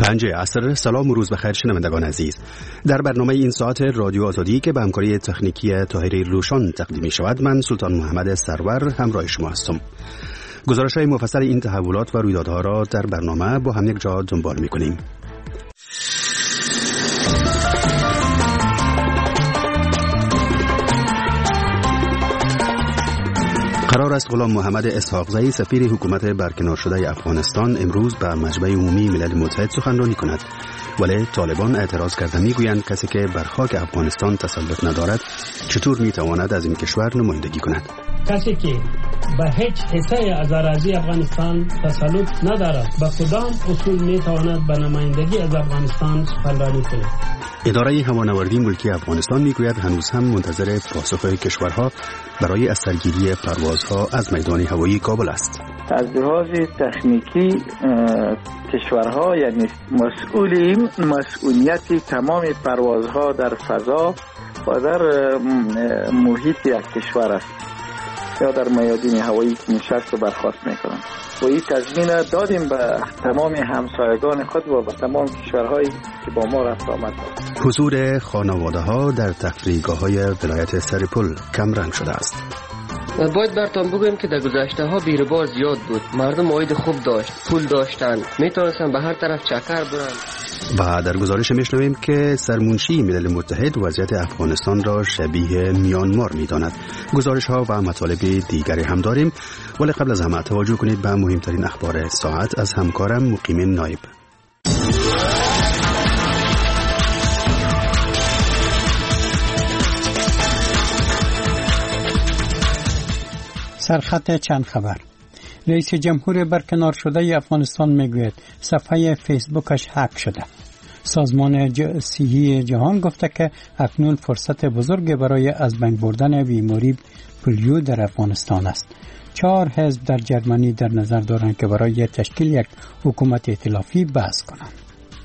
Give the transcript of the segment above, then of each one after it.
5 عصر. سلام و روز بخیر شنوندگان عزیز. در برنامه این ساعت رادیو آزادی که به همکاری تکنیکی طاهری روشان تقدیم می شود، من سلطان محمد سرور همراه شما هستم. گزارش‌های مفصل این تحولات و رویدادها را در برنامه با هم یک جا دنبال می کنیم. قرار است غلام محمد اسحاقزی سفیر حکومت برکنار شده افغانستان امروز به مجمع عمومی ملل متحد سخنرانی کند، ولی طالبان اعتراض کرده میگویند کسی که بر خاک افغانستان تسلط ندارد چطور میتواند از این کشور نمایندگی کند؟ کسی که به هیچ حصه از اراضی افغانستان تسلط ندارد به کدام اصول میتواند به نمایندگی از افغانستان سخنرانی کند؟ اداره هوانوردی ملکی افغانستان میگوید هنوز هم منتظر پاسخ کشورها برای از سرگیری پروازها از میدان هوایی کابل است. از لحاظ تکنیکی کشورها یعنی مسئولیت تمام پروازها در فضا و در محیط یک کشور است یا در میادین هوایی که نشست و برخاست میکنند و این تضمین دادیم به تمام همسایگان خود و به تمام کشورهایی که با ما رفت آمد دارند. حضور خانواده ها در تفریحگاه های ولایت سرپل کم رنگ شده است. باید براتون بگویم که در گذشته ها بیروبار زیاد بود، مردم عاید خوب داشت، پول داشتن، میتونستن به هر طرف چکر برن. و در گزارش میشنویم که سرمنشی ملل متحد وضعیت افغانستان را شبیه میانمار میداند. گزارش ها و مطالب دیگری هم داریم، ولی قبل از همه توجه کنید به مهمترین اخبار ساعت از همکارم مقیم نایب. سرخط چند خبر. رئیس جمهور برکنار شده افغانستان میگوید صفحه فیسبوکش هک شده. سازمان صحی جهان گفته که اکنون فرصت بزرگ برای از بین بردن بیماری پولیو در افغانستان است. 4 حزب در جرمنی در نظر دارند که برای تشکیل یک حکومت ائتلافی بحث کنند.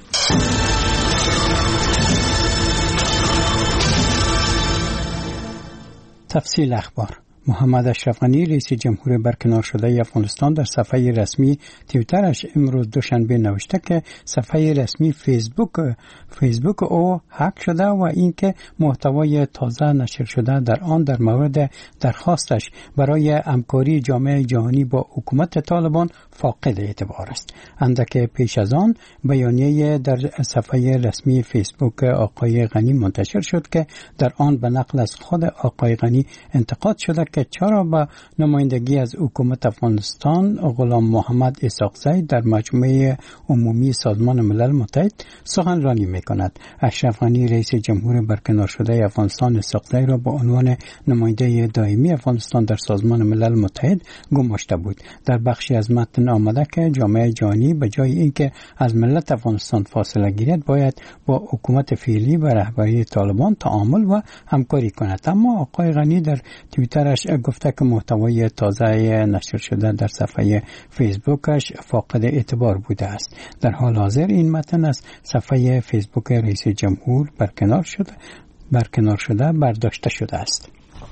تفصیل اخبار. محمد اشرف غنی رئیس جمهور برکنار شده افغانستان در صفحه رسمی توییترش امروز دوشنبه نوشته که صفحه رسمی فیسبوک او هک شده و اینکه محتوای تازه نشر شده در آن در مورد درخواستش برای همکاری جامعه جهانی با حکومت طالبان فاقد اعتبار است. اندک پیش از آن بیانیه در صفحه رسمی فیسبوک آقای غنی منتشر شد که در آن به نقل از خود آقای غنی انتقاد شده که چرا با نمایندگی از حکومت افغانستان غلام محمد اسحاقزی در مجمع عمومی سازمان ملل متحد سخنرانی می‌کند. اشرف غنی رئیس جمهور برکنار شده افغانستان اسحاقزی را به عنوان نماینده دائمی افغانستان در سازمان ملل متحد گماشته بود. در بخشی از متن آمده که جامعه جهانی به جای اینکه از ملت افغانستان فاصله گیرد باید با حکومت فعلی و رهبری طالبان تعامل و همکاری کند. اما آقای غنی در توییترش گفته که محتوای تازه نشر شده در صفحه فیسبوکش فاقد اعتبار بوده است. در حال حاضر این متن از صفحه فیسبوک رئیس جمهور برکنار شده برداشته شده است.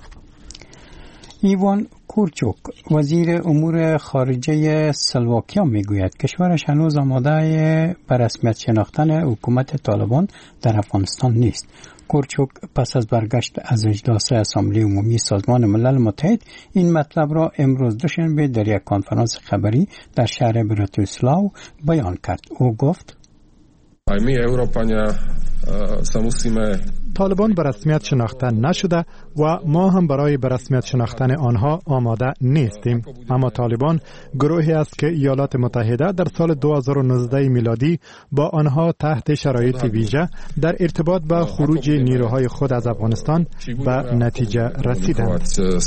ایوان کورچوک وزیر امور خارجه اسلواکیا میگوید کشورش هنوز آماده بر رسمیت شناختن حکومت طالبان در افغانستان نیست. کورچوک پس از برگشت از اجلاس اسامبله عمومی سازمان ملل متحد این مطلب را امروز دوشنبه در یک کنفرانس خبری در شهر براتیسلاو بیان کرد. او گفت طالبان به رسمیت شناخته نشده و ما هم برای به رسمیت شناختن آنها آماده نیستیم. اما طالبان گروهی است که ایالات متحده در سال 2019 میلادی با آنها تحت شرایط ویژه در ارتباط با خروج نیروهای خود از افغانستان به نتیجه رسیدند.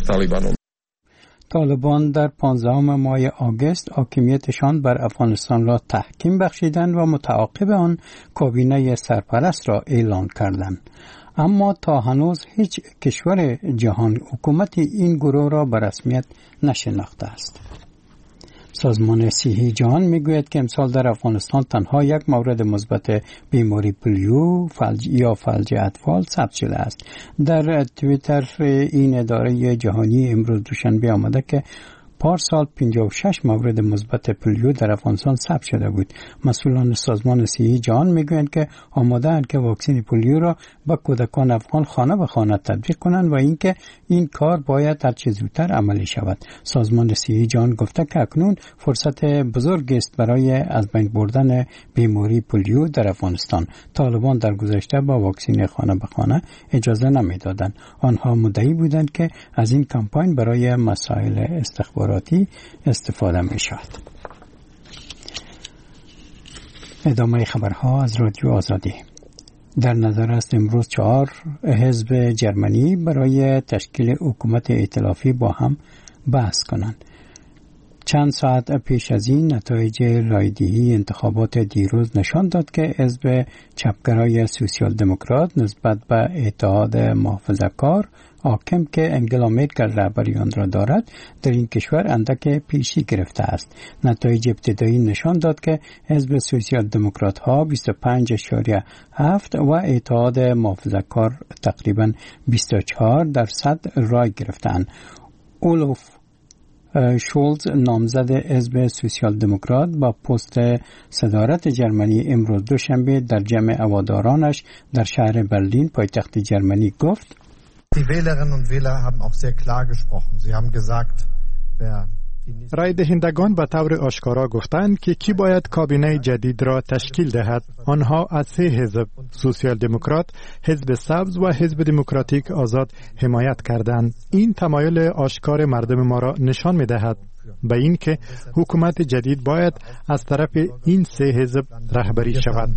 طالبان در 15 ماه آگوست حاکمیتشان بر افغانستان را تحکیم بخشیدند و متعاقب آن کابینه سرپرست را اعلان کردند. اما تا هنوز هیچ کشور جهان حکومت این گروه را به رسمیت نشناخته است. سازمان صحی جهان میگوید که امسال در افغانستان تنها یک مورد مثبت بیماری پولیو فلج اطفال ثبت شده است. در توییتر این اداره جهانی امروز دوشنبه آمده که پارسال 56 مورد مثبت پولیو در افغانستان ثبت شده بود. مسئولان سازمان صحی جهان میگویند که آماده‌اند که واکسن پولیو را به کودکان افغان خانه به خانه تطبیق کنند و اینکه این کار باید هر چه زودتر عملی شود. سازمان صحی جهان گفته که اکنون فرصت بزرگ است برای از بین بردن بیماری پولیو در افغانستان. طالبان در گذشته با واکسن خانه به خانه اجازه نمیدادند. آنها مدعی بودند که از این کمپاین برای مسائل استخباراتی استفاده می شود. ادامه خبرها از رادیو آزادی. در نظر است امروز 4 حزب جرمنی برای تشکیل حکومت ائتلافی با هم بحث کنند. چند ساعت پیش از این نتایج رایدهی انتخابات دیروز نشان داد که حزب چپگرای سوسیال دموکرات نسبت به اتحاد محافظه‌کار حاکم که انگلا مرکل رهبری آن را دارد در این کشور اندک پیشی گرفته است. نتایج ابتدایی نشان داد که حزب سوسیال دموکرات ها 25.7 و اتحاد محافظه‌کار تقریبا 24% رای گرفتند. اولوف شولز نامزد حزب سوسیال دموکرات با پست صدارت جرمنی امروز دوشنبه در جمع هوادارانش در شهر برلین پایتخت جرمنی گفت: Die Wählerinnen und Wähler haben auch sehr klar gesprochen. Sie haben gesagt, wer رای دهندگان به طور آشکارا گفتند که کی باید کابینه جدید را تشکیل دهد. آنها از 3 حزب، سوسیال دموکرات، حزب سبز و حزب دموکراتیک آزاد حمایت کردند. این تمایل آشکار مردم ما را نشان می دهد به این که حکومت جدید باید از طرف این 3 حزب رهبری شود.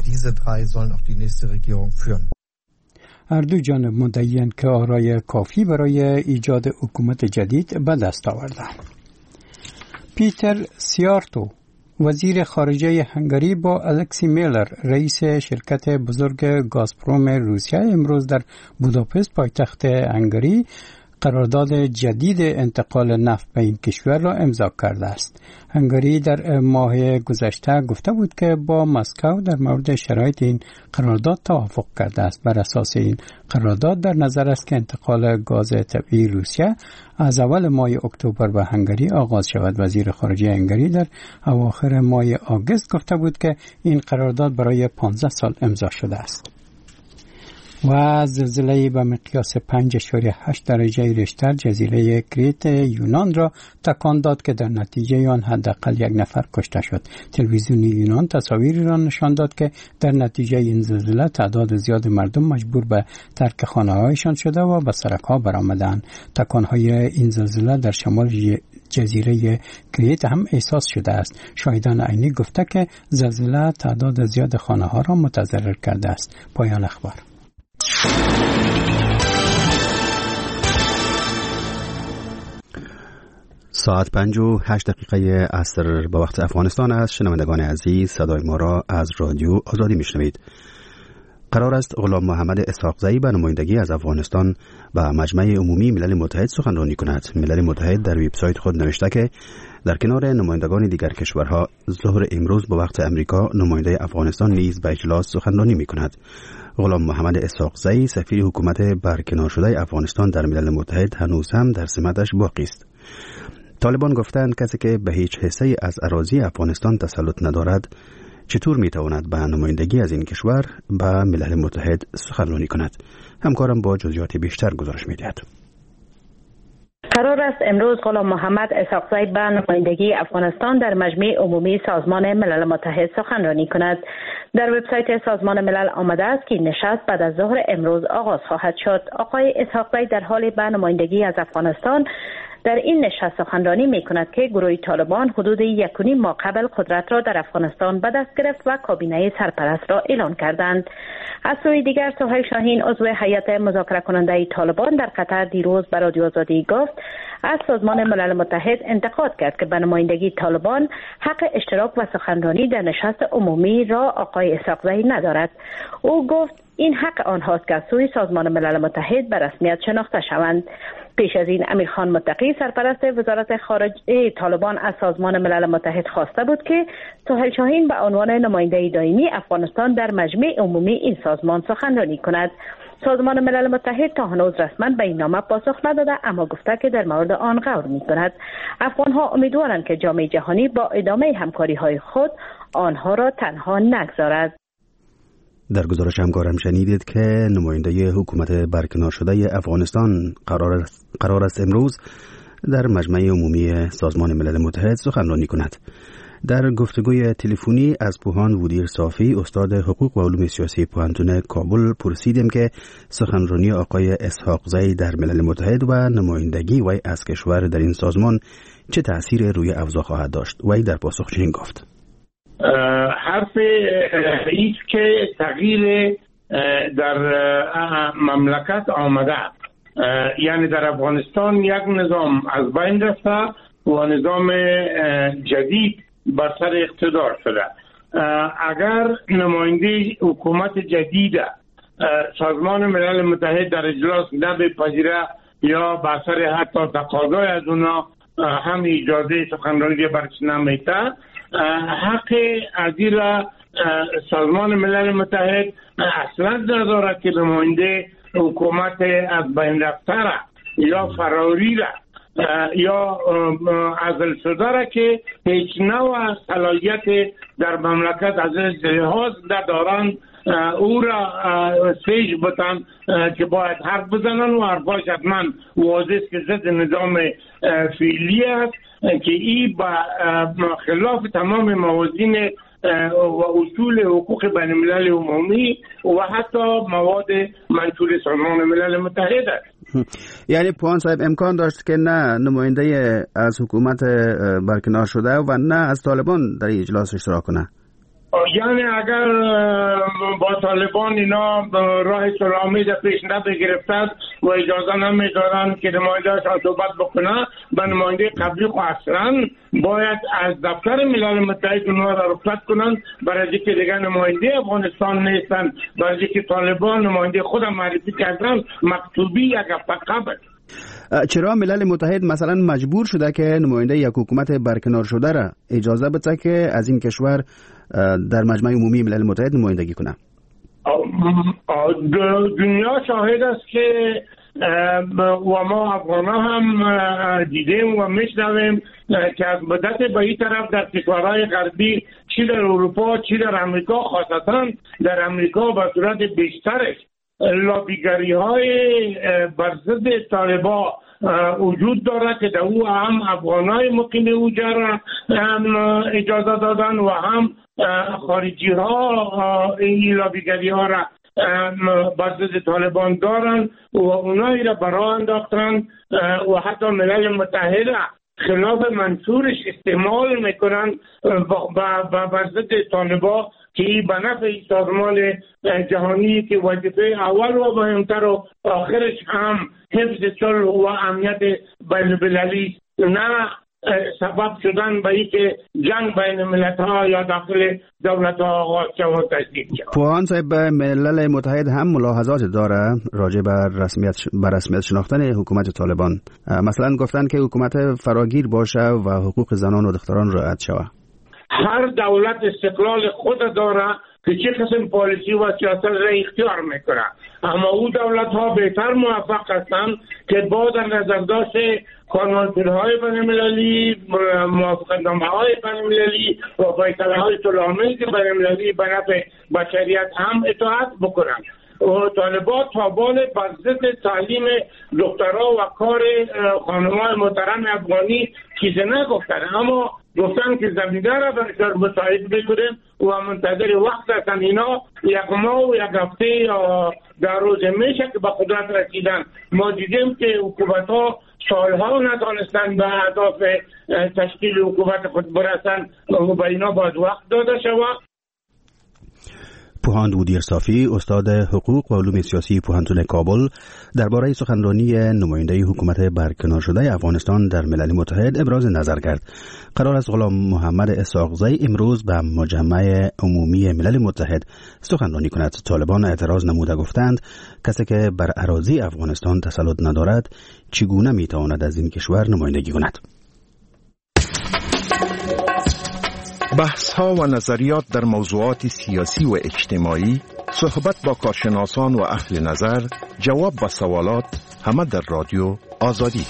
هر دو جانب مدعی‌اند که آرای کافی برای ایجاد حکومت جدید به دست آوردند. پیتر سیارتو وزیر خارجه هنگری با الکسی میلر رئیس شرکت بزرگ گازپروم روسیه امروز در بوداپست پایتخت هنگری قرارداد جدید انتقال نفت به این کشور را امضا کرده است. هنگری در ماه گذشته گفته بود که با مسکو در مورد شرایط این قرارداد توافق کرده است. بر اساس این قرارداد در نظر است که انتقال گاز طبیعی روسیه از اول ماه اکتبر به هنگری آغاز شود. وزیر خارجه هنگری در اواخر ماه آگوست گفته بود که این قرارداد برای 15 سال امضا شده است. و زلزله به مقیاس 5.8 درجه ریشتر جزیره کریت یونان را تکان داد که در نتیجه آن حداقل 1 نفر کشته شد. تلویزیون یونان تصاویری را نشان داد که در نتیجه این زلزله تعداد زیاد مردم مجبور به ترک خانه‌هایشان شده و به سرک‌ها برآمدند. تکان‌های این زلزله در شمال جزیره کریت هم احساس شده است. شاهدان عینی گفته که زلزله تعداد زیاد خانه‌ها را متضرر کرده است. پایان اخبار. ساعت 5:08 عصر به وقت افغانستان است. شنوندگان عزیز، صدای ما را از رادیو آزادی میشنوید. قرار است غلام محمد اسحاقزئی به نمایندگی از افغانستان به مجمع عمومی ملل متحد سخنرانی کند. ملل متحد در وبسایت خود نوشته که در کنار نمایندگان دیگر کشورها ظهر امروز به وقت امریکا نماینده افغانستان نیز به اجلاس سخنرانی میکند. غلام محمد اسحاقزئی سفیر حکومت برکنار شده افغانستان در ملل متحد هنوز هم در سمتش باقی است. طالبان گفتند کسی که به هیچ حصه از اراضی افغانستان تسلط ندارد چطور میتواند به نمایندگی از این کشور به ملل متحد سخنرانی کند. همکارم با جزئیات بیشتر گزارش میدهد. قرار است امروز غلام محمد اسحاقزئی به نمایندگی افغانستان در مجمع عمومی سازمان ملل متحد سخنرانی کند. در وبسایت سازمان ملل آمده است که نشست بعد از ظهر امروز آغاز خواهد شد. آقای اسحاقزئی در حال به نمایندگی از افغانستان در این نشست سخنرانی می کند که گروه طالبان حدود 1.5 ماه قبل قدرت را در افغانستان به دست گرفت و کابینه سرپرست را اعلان کردند. از سوی دیگر سهیل شاهین عضو هیئت مذاکره کننده طالبان در قطر دیروز به رادیو آزادی گفت از سازمان ملل متحد انتقاد کرد که به نمایندگی طالبان حق اشتراک و سخنرانی در نشست عمومی را آقای اسحاقزئی ندارد. او گفت این حق آنهاست که از سوی سازمان ملل متحد به رسمیت شناخته شوند. پیش از این امیرخان متقی سرپرست وزارت خارجه طالبان از سازمان ملل متحد خواسته بود که سهیل شاهین به عنوان نماینده دائمی افغانستان در مجمع عمومی این سازمان سخنرانی کند. سازمان ملل متحد تا هنوز رسما به این نامه پاسخ نداده، اما گفته که در مورد آن غور می‌کند. افغان‌ها امیدوارند که جامعه جهانی با ادامه همکاری‌های خود آنها را تنها نگذارد. در گزارش همکارم شنیدید که نماینده حکومت برکنار شده افغانستان قرار است امروز در مجمع عمومی سازمان ملل متحد سخنرانی کند. در گفتگوی تلفنی از پوهان وودیر صافی، استاد حقوق و علوم سیاسی پوهنتون کابل، پرسیدیم که سخنرانی آقای اسحاق زی در ملل متحد و نمایندگی وی از کشور در این سازمان چه تأثیر روی اوضاع خواهد داشت. وی در پاسخ چنین گفت: حرف ایست که تغییر در مملکت آمده، یعنی در افغانستان یک نظام از بین رفته و نظام جدید بر سر اقتدار شده. اگر نماینده حکومت جدید سازمان ملل متحد در اجلاس نبپذیره یا بر سر حتی تقاضای از اونا هم اجازه سخنرانی برش نمیده، حق ازیل سازمان ملل متحد اصلا نداره که نماینده حکومت از بین رفته یا فراری یا عزل شده را که هیچ نوع صلاحیت در مملکت از لحاظ ندارند او را سیج بتن که باید حرف بزنن و حرفاش حتما واضح که ضد نظام فعلی است که این با خلاف تمام موازین و اصول حقوق بین الملل عمومی و حتی مواد منشور سازمان ملل متحد است. یعنی پوان صاحب امکان داشت که نه نماینده از حکومت برکنار شده و نه از طالبان در اجلاس اشتراک کنه؟ یعنی اگر با طالبان اینا راه سلامی در پیش نگرفتند و اجازه نمیدادن که نماینده‌شان صحبت بکنه، به نماینده قبلی خو اصلا باید از دفتر ملل متحد اونها را رخصت کنند، برای اینکه دیگه نماینده افغانستان نیستن، برای اینکه طالبان نماینده خودم معرفی کردن مکتوبی یک هفته قبل. چرا ملل متحد مثلا مجبور شده که نماینده یک حکومت برکنار شده را اجازه بده که از این کشور در مجمع عمومی ملل متحد نمایندگی کنه؟ دنیا شاهد است که و ما افغانا هم دیدیم و میشنویم که از مدت به این طرف در کشورهای غربی، چی در اروپا چی در امریکا، خاصتا در امریکا به صورت بیشترش لابیگری های بر ضد طالبان وجود دارد که در او هم افغانای مقیم اوجا را اجازه دادن و هم خارجی ها این لابیگری ها را بر ضد طالبان دارن و اونایی را برا انداختن و حتی ملل متحد خلاف منشورش استعمال میکنن بر ضد طالبان که به نفع سازمان جهانی که وظیفه اول و مهمتر و آخرش هم حفظ صلح و امنیت بین المللی، نه سبب شدن به اینکه جنگ بین ملت‌ها یا داخل دولت‌ها آغاز شود و تشدید شود. پوهان صاحب، ملل متحد هم ملاحظات داره راجع بر رسمیت شناختن حکومت طالبان. مثلا گفتن که حکومت فراگیر باشه و حقوق زنان و دختران رعایت شود. هر دولت استقلال خود داره که چه قسم پالیسی و سیاست را اختیار میکنه، اما او دولت ها بهتر موفق هستند که با در نظر داشت کنوانسیون‌های بین‌المللی، موافقتنامه‌های بین‌المللی و فیصله‌های صلح‌آمیز بین‌المللی به نفع بشریت هم اطاعت بکنند. و طالبان تابان بر ضد تعلیم دخترها و کار خانم‌های محترم افغانی چیزی نگفتن، اما گفتن که زمینه را برشار مساعد بکنیم و منتظر وقت هستن. اینا یک ماه و یک هفته یا در روز میشه که به قدرت رسیدن. ما دیدیم که حکومت‌ها سالها ندانستن به اهداف تشکیل حکومت خود برسن و به اینا باید وقت داده شود. پوهان وودیر صافی، استاد حقوق و علوم سیاسی پوهنتون کابل، درباره سخنرانی نماینده حکومت برکنار شده افغانستان در ملل متحد ابراز نظر کرد. قرار است غلام محمد اسحاق زی امروز به مجمع عمومی ملل متحد سخنرانی کند. طالبان اعتراض نموده گفتند کسی که بر اراضی افغانستان تسلط ندارد چگونه میتواند از این کشور نمایندگی کند؟ بحث ها و نظریات در موضوعات سیاسی و اجتماعی صحبت با کارشناسان و اهل نظر، جواب به سوالات، همه در رادیو آزادی.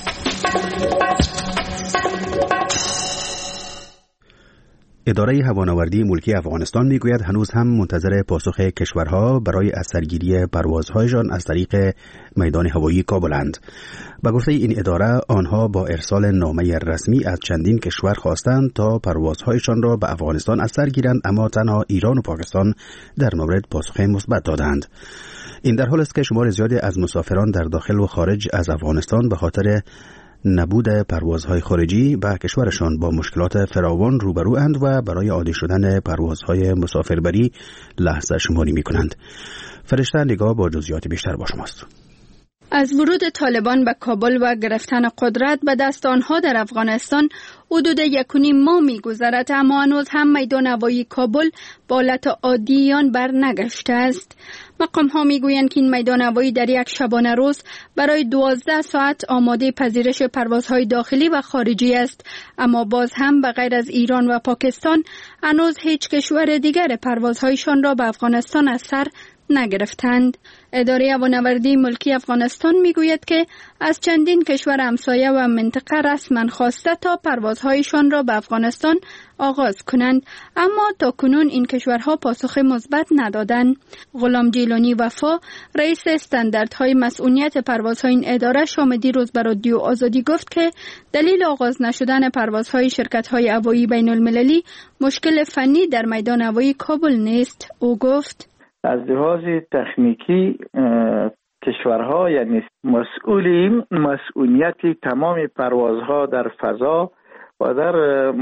اداره هوانوردی ملکی افغانستان میگوید هنوز هم منتظر پاسخ کشورها برای از سرگیری پروازهایشان از طریق میدان هوایی کابلند. به گفته این اداره آنها با ارسال نامه رسمی از چندین کشور خواستند تا پروازهایشان را به افغانستان از سر گیرند، اما تنها ایران و پاکستان در مورد پاسخ مثبت دادند. این در حالی است که شمار زیادی از مسافران در داخل و خارج از افغانستان به خاطر نبود پروازهای خارجی به کشورشان با مشکلات فراوان روبروند و برای عادی شدن پروازهای مسافربری لحظه شماری می کنند. فرشته نگاه با جزئیات بیشتر با شماست. از ورود طالبان به کابل و گرفتن قدرت به دست آنها در افغانستان حدود 1.5 ماه می‌گذرد، اما هنوز هم میدان هوایی کابل به حالت عادی آن بر نگشته است. مقام‌ها می‌گویند که این میدان هوایی در یک شبانه روز برای 12 ساعت آماده پذیرش پروازهای داخلی و خارجی است، اما باز هم به غیر از ایران و پاکستان هنوز هیچ کشور دیگر پروازهایشان را به افغانستان از سر نگرفتند. اداره هوانوردی ملکی افغانستان میگوید که از چندین کشور همسایه و منطقه رسما خواسته تا پروازهایشان را به افغانستان آغاز کنند، اما تاکنون این کشورها پاسخ مثبت ندادند. غلام جیلانی وفا، رئیس استانداردهای مسئولیت پروازهای این اداره، شام دیروز به رادیو آزادی گفت که دلیل آغاز نشدن پروازهای شرکت‌های هوایی بین‌المللی مشکل فنی در میدان هوایی کابل نیست. او گفت از لحاظ تکنیکی کشورها یعنی مسئولیت تمام پروازها در فضا و در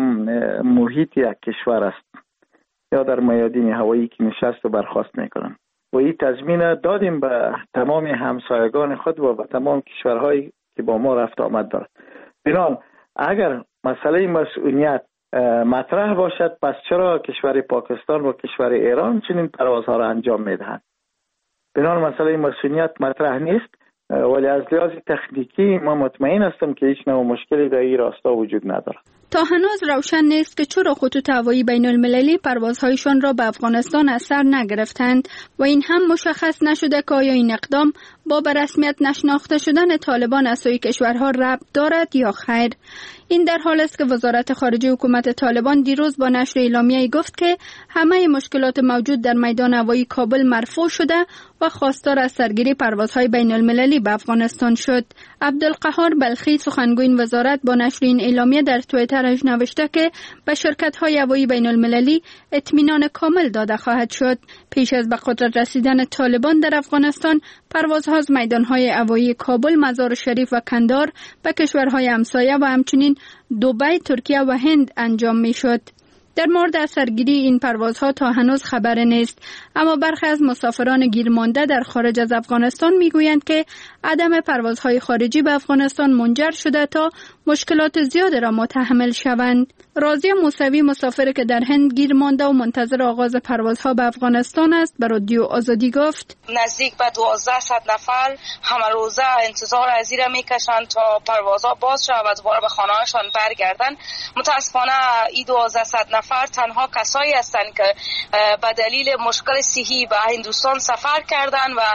محیط یک کشور است یا در میادین هوایی که نشست و برخاست میکنن و این تضمین دادیم به تمام همسایگان خود و به تمام کشورهایی که با ما رفت آمد دارد. بنابراین اگر مسئله مسئولیت مطرح باشد، پس چرا کشور پاکستان و کشور ایران چنین پروازها را انجام میدهند؟ بنابراین مسئله مسئولیت مطرح نیست، ولی از لحاظ تکنیکی ما مطمئن هستم که هیچ نوع مشکلی در این راستا وجود ندارد. تا هنوز روشن نیست که چرا خطوط هوایی بین المللی پروازهایشان را به افغانستان از سر نگرفتند و این هم مشخص نشده که آیا این اقدام با به رسمیت نشناخته شدن طالبان از سوی کشورها ربط دارد یا خیر. این در حال است که وزارت خارجه حکومت طالبان دیروز با نشر اعلامیه‌ای گفت که همه مشکلات موجود در میدان هوایی کابل مرفوع شده و خواستار از سرگیری پروازهای بین المللی به افغانستان شد. عبدالقهار بلخی، سخنگوی این وزارت، با نشر این اعلامیه در توییترش نوشته که به شرکت‌های هوایی بین المللی اطمینان کامل داده خواهد شد. پیش از به قدرت رسیدن طالبان در افغانستان، پروازها از میدان‌های هوایی کابل، مزار شریف و کندهار به کشورهای همسایه و همچنین دبی، ترکیه و هند انجام می‌شد. در مورد از سرگیری این پروازها تا هنوز خبر نیست، اما برخی از مسافران گیرمانده در خارج از افغانستان میگویند که عدم پروازهای خارجی به افغانستان منجر شده تا مشکلات زیاد را متحمل شوند. راضیه موسوی، مسافر که در هند گیرمانده و منتظر آغاز پروازها به افغانستان است، به رادیو آزادی گفت نزدیک به 1200 نفر همه روزه انتظار از این میکشند تا پروازها باز شود و دوباره به خانه‌هاشان برگردند. متاسفانه این 1200 نفر تنها کسایی هستند که به دلیل مشکل صحی به هندوستان سفر کردند و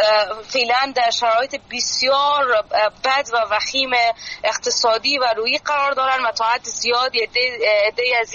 فعلا در شرایط بسیار بد و وخیم اقتصادی و روحی قرار دارند و تا حد زیادی عده‌ای از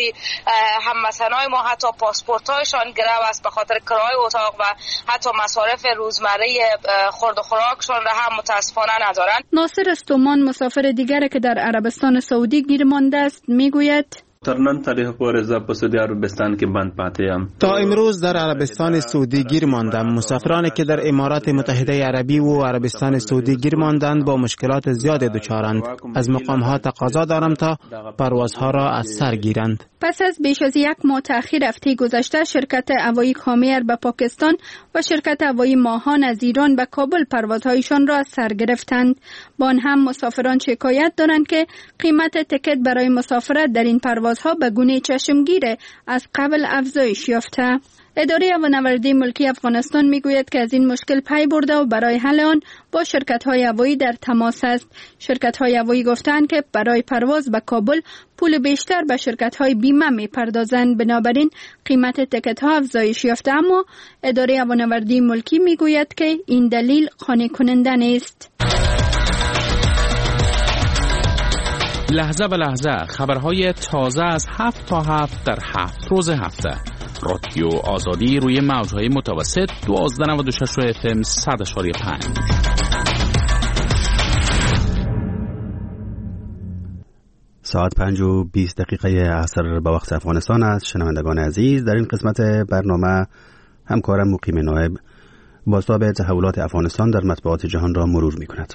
هموطنان ما حتی پاسپورت‌هایشان گرو است به خاطر کرایه اتاق و حتی مصارف روزمره خورد و خوراکشان را هم متاسفانه ندارند. ناصر استومان، مسافر دیگری که در عربستان سعودی گیر مانده است، میگوید تر نن تاریخ پورې په سعودي عربستان کې بند پاتې یم. تا امروز در عربستان سعودی گیر ماندم. مسافرانی که در امارات متحده عربی و عربستان سعودی گیر ماندند با مشکلات زیاد دچارند. از مقام‌ها تقاضا دارم تا پروازها را از سر گیرند. پس از بیش از یک ماه تأخیر هفته گذشته، شرکت هوایی کامیر به پاکستان و شرکت هوایی ماهان از ایران به کابل پروازهایشان را از سر گرفتند. با آن هم مسافران شکایت دارند که قیمت تکت برای مسافرت در این پروازها به گونه چشمگیر از قبل افزایش یافته. اداره امنیتی ملکی افغانستان میگوید که از این مشکل پی برده و برای حل آن با شرکت‌های هوایی در تماس است. شرکت‌های هوایی گفتند که برای پرواز به کابل پول بیشتر به شرکت‌های بیمه می‌پردازند، بنابراین قیمت تکت‌ها افزایش یافته، اما اداره امنیتی ملکی میگوید که این دلیل قانع کننده نیست. لحظه به لحظه خبرهای تازه از 7 تا 7 در 7 روز هفته. رادیو آزادی روی موج‌های متوسط 1296 FM 100.5. ساعت 5:20 عصر به وقت افغانستان است. شنوندگان عزیز، در این قسمت برنامه همکارم مقیم نایب بازتاب تحولات افغانستان در مطبوعات جهان را مرور می‌کند.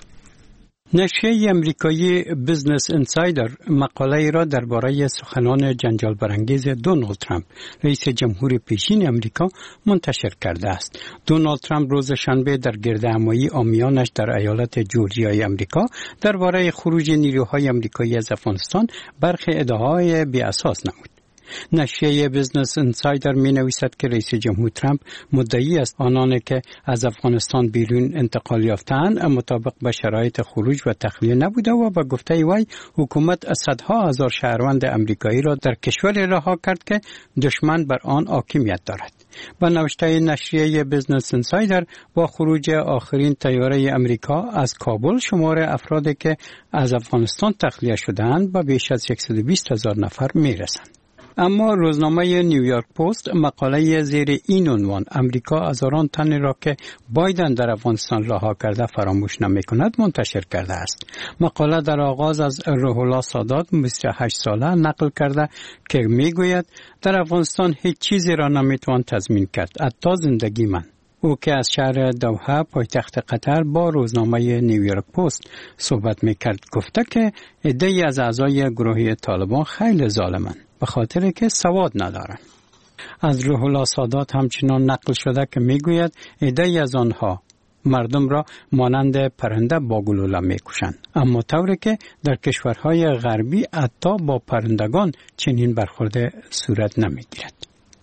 نشریه امریکایی بیزنس اینسایدر مقاله را درباره سخنان جنجال برانگیز دونالد ترامپ رئیس جمهور پیشین امریکا منتشر کرده است. دونالد ترامپ روز شنبه در گردهمایی عامیانش در ایالت جورجیای امریکا درباره خروج نیروهای امریکایی از افغانستان برخی ادعاهای بی اساس نمود. نشریه بیزنس اینسایدر می نویسد که رئیس جمهور ترامپ مدعی است آنانی که از افغانستان بیرون انتقال یافتند مطابق با شرایط خروج و تخلیه نبوده و به گفته وی حکومت صدها هزار شهروند امریکایی را در کشور رها کرد که دشمن بر آن حاکمیت دارد. با نوشته نشریه بیزنس اینسایدر، با خروج آخرین طیاره امریکا از کابل شمار افرادی که از افغانستان تخلیه شدند به بیش از 120,000 نفر می رسند. اما روزنامه نیویورک پست مقاله زیر این عنوان امریکا هزاران تن را که بایدن در افغانستان رها کرده فراموش نمی‌کند منتشر کرده است. مقاله در آغاز از روح الله سادات 28 ساله نقل کرده که میگوید در افغانستان هیچ چیزی را نمیتوان تضمین کرد، حتی زندگی من. او که از شهر دوحه پایتخت قطر با روزنامه نیویورک پست صحبت میکرد گفته که عده‌ای از اعضای گروه طالبان خیلی ظالمند به خاطر که سواد ندارند. از روح الله سادات همچنان نقل شده که میگوید عده‌ای از آنها مردم را مانند پرنده با گلوله میکشند، اما طوری که در کشورهای غربی حتی با پرندگان چنین برخورد صورت نمیگیرد.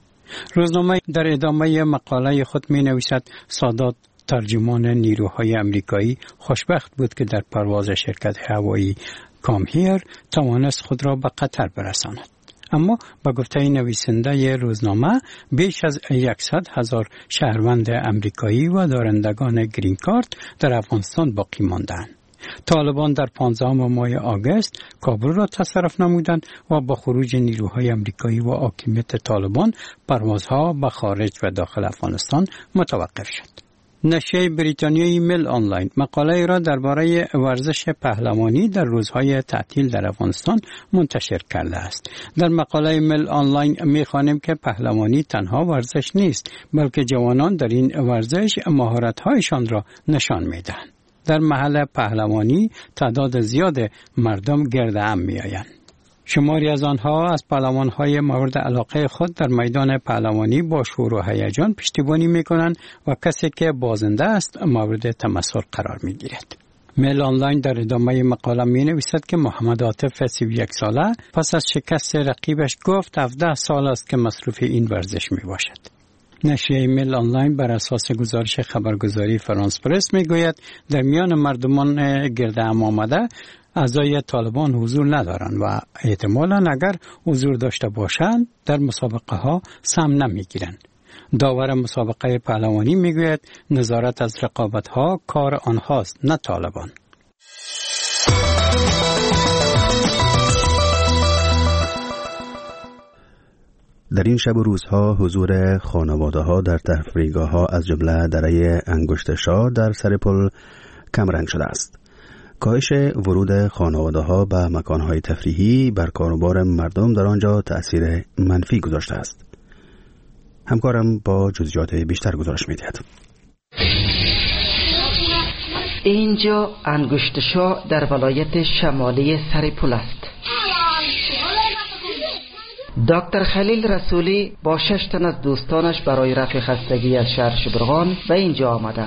روزنامه در ادامه مقاله خود می نویسد سادات ترجمان نیروهای امریکایی خوشبخت بود که در پرواز شرکت هوایی کامهیر توانست خود را به قطر برساند. اما با گفته نویسنده روزنامه بیش از 100,000 شهروند امریکایی و دارندگان گرین کارت در افغانستان باقی ماندند. طالبان در 15 ماه آگوست کابل را تصرف نمودند و با خروج نیروهای امریکایی و حاکمیت طالبان پروازها به خارج و داخل افغانستان متوقف شد. نشریه بریتانیایی میل آنلاین مقاله را درباره ورزش پهلوانی در روزهای تعطیل در افغانستان منتشر کرده است. در مقاله میل آنلاین می‌خوانیم که پهلوانی تنها ورزش نیست، بلکه جوانان در این ورزش مهارت‌هایشان را نشان می‌دهند. در محل پهلوانی تعداد زیاد مردم گرد هم می‌آیند. شماری از آنها از پهلوان‌های مورد علاقه خود در میدان پهلوانی با شور و هیجان پشتیبانی می‌کنند و کسی که بازنده است مورد تمسخر قرار می‌گیرد. میل آنلاین در ادامه مقاله می‌نویسد که محمد عاطف 31 ساله پس از شکست رقیبش گفت 17 سال است که مصروف این ورزش می‌باشد. نشریه میل آنلاین بر اساس گزارش خبرگزاری فرانس پرس میگوید در میان مردمان گرد هم آمده اعضای طالبان حضور ندارند و احتمالاً اگر حضور داشته باشند در مسابقه ها سهم نمیگیرند. داور مسابقه پهلوانی میگوید نظارت از رقابت ها کار آنهاست، نه طالبان. در این شب و روزها حضور خانواده ها در تفریحگاه ها از جمله دره انگشت شاه در سر پل کمرنگ شده است. کاهش ورود خانواده ها به مکان های تفریحی بر کاروبار مردم در آنجا تأثیر منفی گذاشته است. همکارم با جزئیات بیشتر گزارش می‌دهد. اینجا انگشت شاه در ولایت شمالی سر پل است. دکتر خلیل رسولی با 6 تن از دوستانش برای رفع خستگی از شهر شبرغان به اینجا آمده است.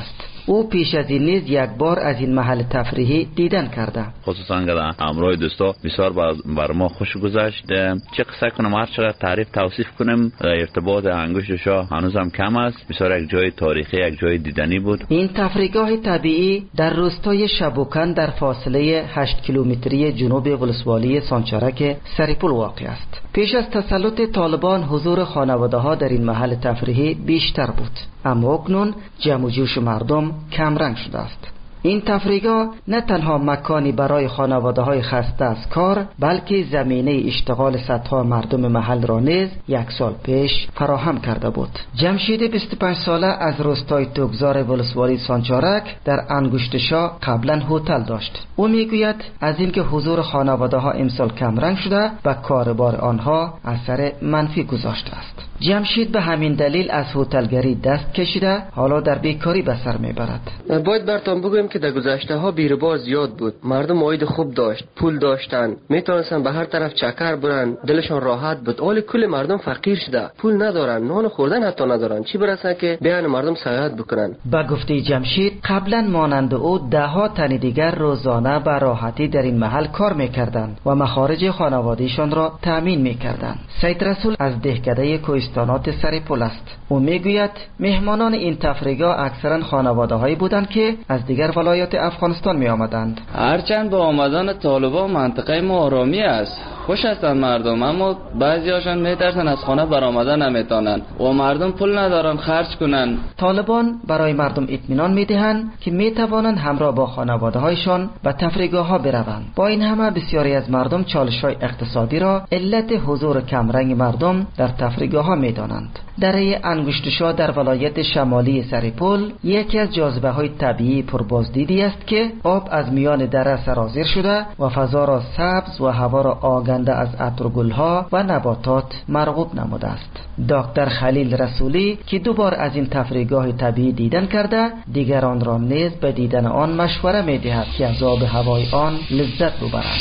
او پیش از این نیز یک بار از این محل تفریحی دیدن کرده. خصوصا همراه دوستا بسیار بر ما خوش گذشت. چه قصه کنم، هر چقدر تعریف توصیف کنم ارتباط انگشت شاه هنوزم کم است. بسیار یک جای تاریخی، یک جای دیدنی بود. این تفریحگاه طبیعی در روستای شبوکن در فاصله 8 کیلومتری جنوب ولسوالی سانچارک سرپل واقع است. پیش از تسلط طالبان حضور خانواده‌ها در این محل تفریحی بیشتر بود، اما اکنون جمع و جوش مردم کم رنگ شده است. این تفریحگاه نه تنها مکانی برای خانواده‌های خسته از کار، بلکه زمینه اشتغال صدها مردم محل را نیز یک سال پیش فراهم کرده بود. جمشید 25 ساله از روستای توگزار ولسوالی سانچارک در انگشتشاه قبلا هتل داشت. او میگوید از اینکه حضور خانواده‌ها امسال کم رنگ شده و کاربار آنها اثر منفی گذاشته است. جمشید به همین دلیل از هتلگری دست کشیده، حالا در بیکاری به سر میبرد. باید براتون بگویم که در گذشته ها بیروبار زیاد بود. مردم عاید خوب داشت، پول داشتن، میتونستن به هر طرف چکر برن، دلشون راحت بود. حال کل مردم فقیر شده، پول ندارن، نان خوردن حتی ندارن، چی برسه که بیان مردم سیاحت بکنن. با گفته جمشید قبلا مانند او ده ها تن دیگر روزانه به راحتی در این محل کار میکردند و مخارج خانوادهشان را تامین میکردند. سید رسول از دهکده کوهستانات سرپل است. او میگوید مهمانان این تفریحگاه اکثرا خانواده‌هایی بودند که از دیگر ولایات افغانستان می آمدند. هرچند با آمدن طالبان منطقه ما آرامی است، خوش هستند مردم، اما بعضی هاشان میترسن از خانه برآمدن نمیتونن و مردم پول ندارن خرج کنن. طالبان برای مردم اطمینان میدهند که میتوانند همراه با خانواده هایشان به تفریحگاه ها بروند. با این همه بسیاری از مردم چالش های اقتصادی را علت حضور کمرنگ مردم در تفریحگاه ها میدانند. دره انگشتشاه در ولایت شمالی سرپل یکی از جاذبه های طبیعی پربازدیدی است که آب از میان دره سرازیر شده و فضا را سبز و هوا را آگنده از عطر گلها و نباتات مرغوب نموده است. دکتر خلیل رسولی که دوبار از این تفریحگاه طبیعی دیدن کرده، دیگران را نیز به دیدن آن مشوره می‌دهد که از آب هوای آن لذت ببرند.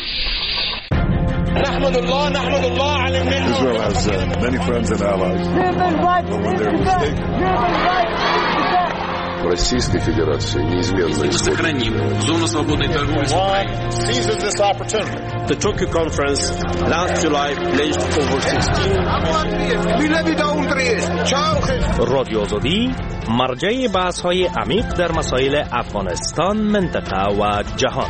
نحمد الله على Israel has many friends and allies. В Российской Федерации неизменно сохраним зону свободной торговли с Украиной. Seizes this opportunity. The Tokyo conference last July pledged over 16. رادیو آزادی مرجع بحث‌های عمیق در مسائل افغانستان، منطقه و جهان.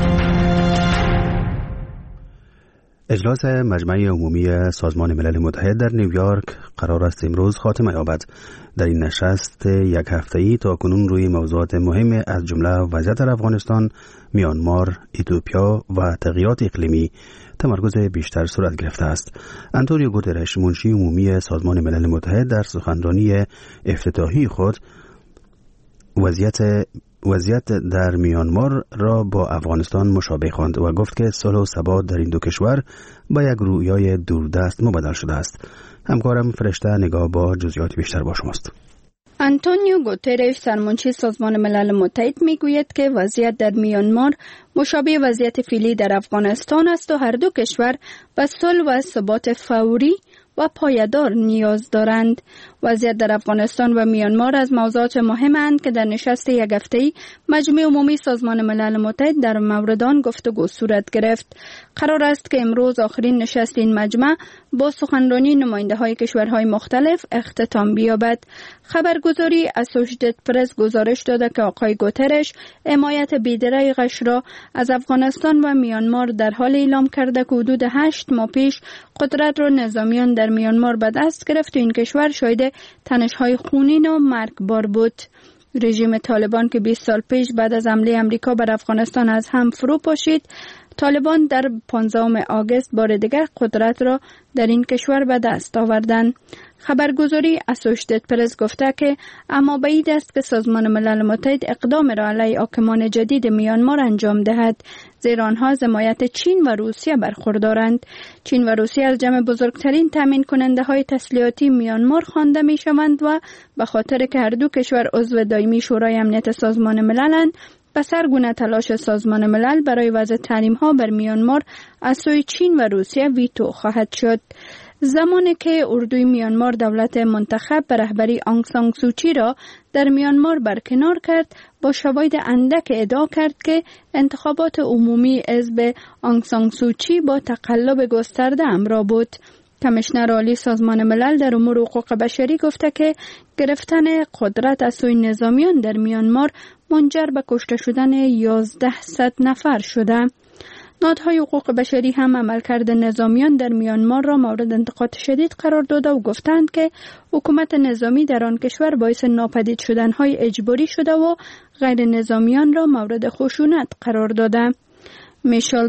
اجلاس مجمع عمومی سازمان ملل متحد در نیویورک قرار است امروز خاتمه یابد. در این نشست یک هفته‌ای تاکنون روی موضوعات مهم از جمله وضعیت در افغانستان، میانمار، اتیوپیا و تغییرات اقلیمی تمرکز بیشتر صورت گرفته است. آنتونیو گوترش، منشی عمومی سازمان ملل متحد، در سخنرانی افتتاحی خود وضعیت در میانمار را با افغانستان مشابه خواند و گفت که صلح و ثبات در این دو کشور با یک رویای دوردست مبدل شده است. همکارم فرشته نگاه با جزئیات بیشتر با شماست. آنتونیو گوترش، سرمنشی سازمان ملل متحد، میگوید که وضعیت در میانمار مشابه وضعیت فعلی در افغانستان است و هر دو کشور به صلح و ثبات فوری و پایدار نیاز دارند. وضعیت در افغانستان و میانمار از موضوعات مهمند که در نشست یک هفته‌ای مجمع عمومی سازمان ملل متحد در مورد آن گفتگو صورت گرفت. قرار است که امروز آخرین نشست این مجمع با سخنرانی نماینده‌های کشورهای مختلف اختتام بیابد. خبرگزاری اسوشیتد پرس گزارش داده که آقای گوترش حمایت بی‌دریغش را از افغانستان و میانمار در حال اعلام کرده که حدود 8 ماه پیش قدرت را نظامیان در میانمار به دست گرفت و این کشور شاهد تنش‌های خونین و مرگبار بود. رژیم طالبان که 20 سال پیش بعد از حمله امریکا بر افغانستان از هم فرو پاشید، طالبان در 15 آگوست بار دیگر قدرت را در این کشور به دست آوردند. خبرگزاری اسوشیتد پرس گفته که اما بعید است که سازمان ملل متحد اقدام را علیه حاکمان جدید میانمار انجام دهد، زیرا آنها از حمایت چین و روسیه برخوردارند. چین و روسیه از جمع بزرگترین تامین کننده های تسلیحاتی میانمار خوانده می شوند و به خاطر که هر دو کشور عضو دائمی شورای امنیت سازمان مللند، به سرگونه تلاش سازمان ملل برای وضع تحریم‌ها بر میانمار از سوی چین و روسیه ویتو خواهد شد. زمانی که اردوی میانمار دولت منتخب به رهبری آنگ سان سوچی را در میانمار برکنار کرد، با شواهد اندک ادعا کرد که انتخابات عمومی حزب آنگ سان سوچی با تقلب گسترده همراه بود. کمیشنر عالی سازمان ملل در امور حقوق بشری گفته که گرفتن قدرت از سوی نظامیان در میانمار منجر به کشته شدن 1100 نفر شده. نهادهای حقوق بشری هم عملکرد نظامیان در میانمار را مورد انتقاد شدید قرار داده و گفتند که حکومت نظامی در آن کشور باعث ناپدید شدنهای اجباری شده و غیر نظامیان را مورد خشونت قرار داده. میشل